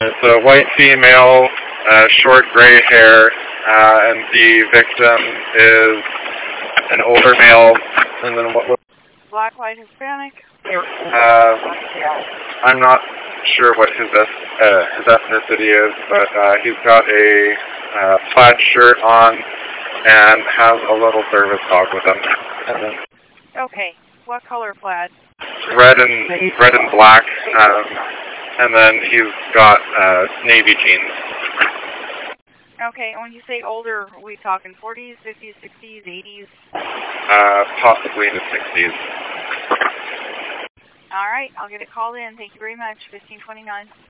It's a white female, short gray hair, and the victim is an older male. And then what? Black, white, Hispanic? I'm not sure what his ethnicity is, but he's got a plaid shirt on and has a little service dog with him. Okay. What color plaid? Red and black, and then he's got navy jeans. Okay, and when you say older, are we talking 40s, 50s, 60s, 80s? Possibly in the 60s. All right, I'll get it called in. Thank you very much. 1529.